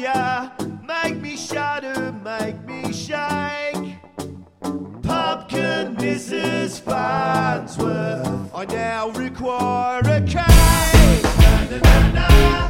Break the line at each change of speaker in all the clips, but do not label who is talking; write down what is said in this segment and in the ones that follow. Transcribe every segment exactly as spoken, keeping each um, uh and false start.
fire, make me shudder, make me shake. Pumpkin Missus Farnsworth, I now require a cake. Na, na, na, na.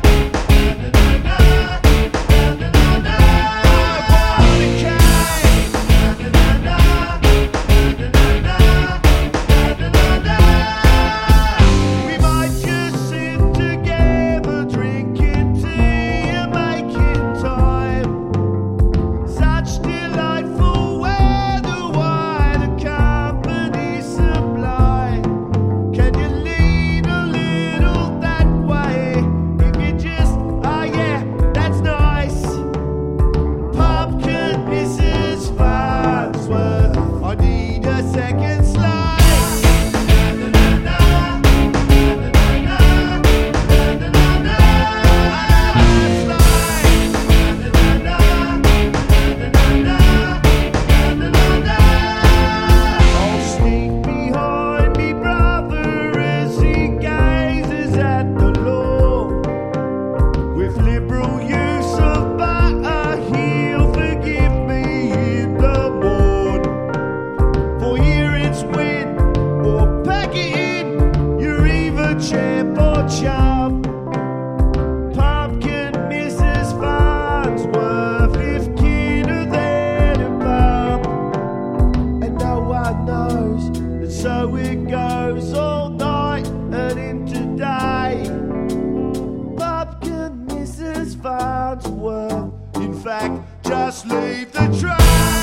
So it goes all night and into day. Pumpkin Missus Farnsworth, in fact, just leave the train.